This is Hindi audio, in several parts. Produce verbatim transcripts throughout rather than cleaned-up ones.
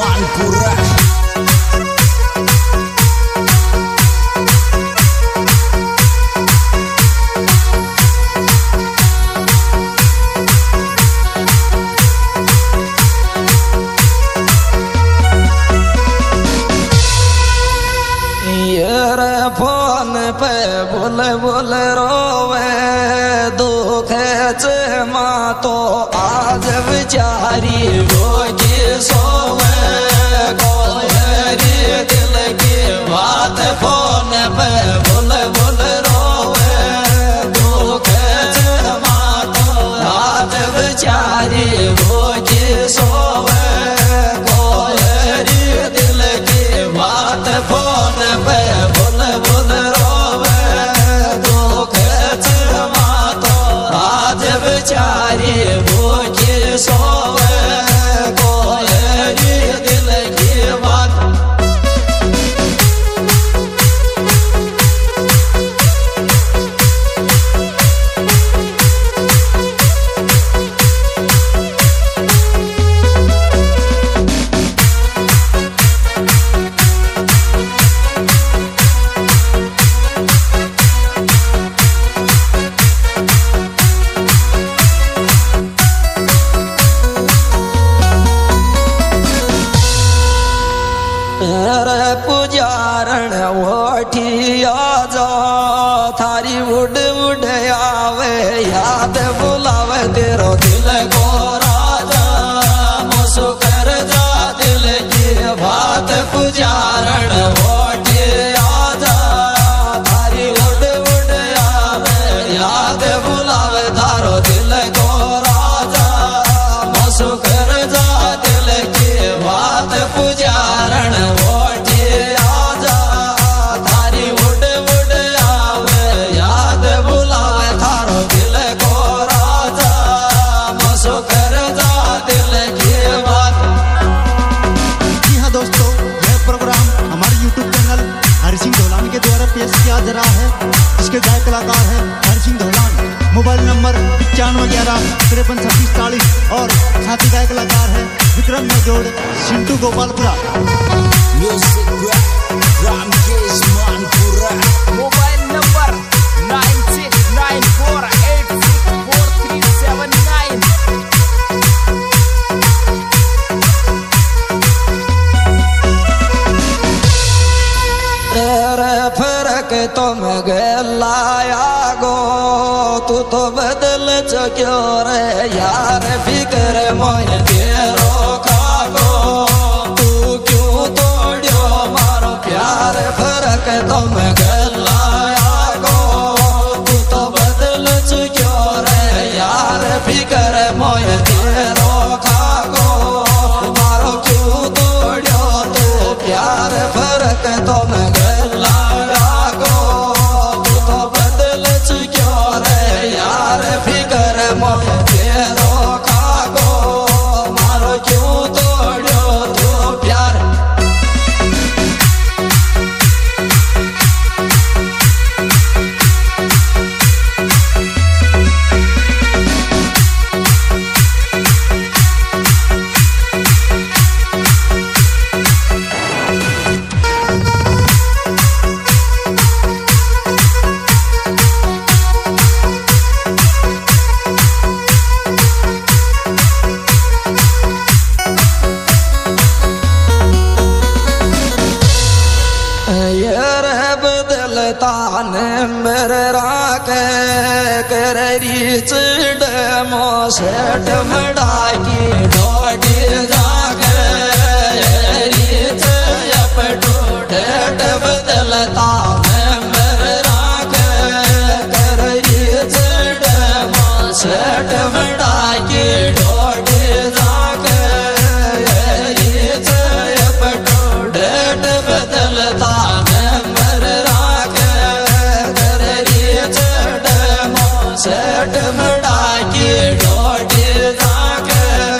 Manpura. फोन पे बोल बोल रोवे दुख माँ तो आज बिचारी भोगी सोवे कोहरी दिल की बात फोन पे बोल बोल रोवे दुख माँ तो आज बिचारी भोगी सोवे कोहरी दिल की बात फोन पे बोल बोल रोवे दुख माँ तो आज बिचारी भूखी सोवे कोहरी दिल की बात। पुजारण ओठिया जा थारी उड़ उड़ आवे याद बुलावे तेरो दिल को राजा मुसु कर जा दिल की बात पुजारण ओठिया जा थारी उड़ उड़ आवे याद बुलावे तारो दिल को राजा मुसु कर जा दिल की बात पुजारण किया जा रहा है। इसके गायक कलाकार है हरि सिंह धौलान। मोबाइल नंबर पचानवे ग्यारह तिरपन छब्बीस चालीस और साथी गायक कलाकार है विक्रम मेजोड़ Sintu Gopalpura. Mobile number nine six nine four eight six four three seven nine. फर्क तो मैं गलाया गो तू तो बदल चुक्यो रे यार फिकर मोह तेरो खागो तू क्यों तोड़ियो मारो प्यार। फर्क तो मैं गलाया गो तू तो बदल चुक्यो रे यार फिकर मोह तेरो खागो मारो क्यों तोड़ियो तू प्यार। फर्क तो मैं ताने मेरे राके करी चिड़ मोसेट मड़ाकी डोडी जाके रीच अपटू ढेट बदलता मेरे राके करी चिड़ मोसेट मड़ाकी डोडी जाके रीच अपटू ढेट बदलता सेठ मड़ा की डोडी जाके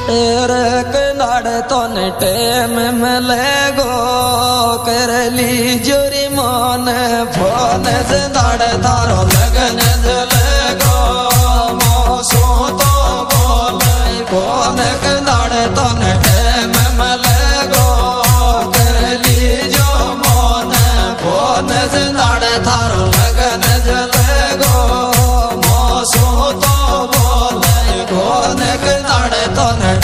कनाड़ तो न टेम मिले गो कर ली जोरी मन फोन जनाड़ तारो लगन जले गो मोसो तो बोले फोन कनाड़ तो न टेम मिले गो कर ली जो मन फोन जनाड़ तारो लगन जले गो मोसो तो बोले फोन कनाड़ तो न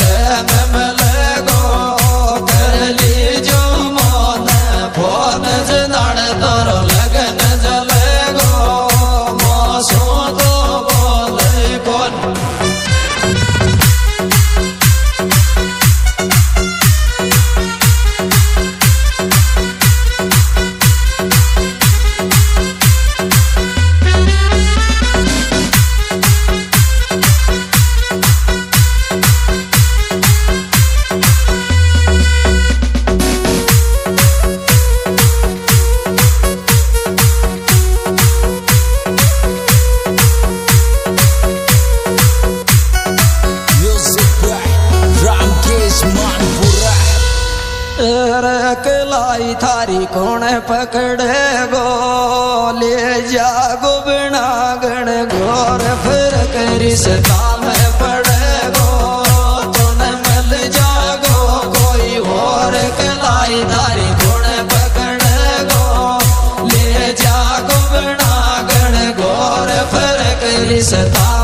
कलाई थारी कौन पकड़े गो ले जागो बिना गण घोर फिर करी सता में पड़े गो तुम मिल जागो कोई और कलाई थारी कौन पकड़े गो ले जागो बिना गण घोर फिर करी सता